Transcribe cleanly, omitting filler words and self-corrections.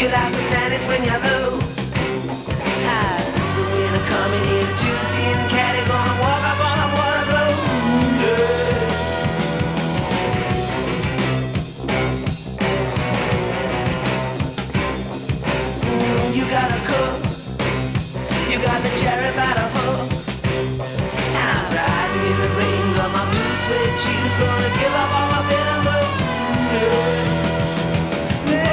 You like the planets when you're low. I see the winter coming in a too thin cat. Gonna walk up on a water glow. You got a cook. You got the cherry by the hook. I'm riding in the rain, got my blue suede shoes, gonna give up all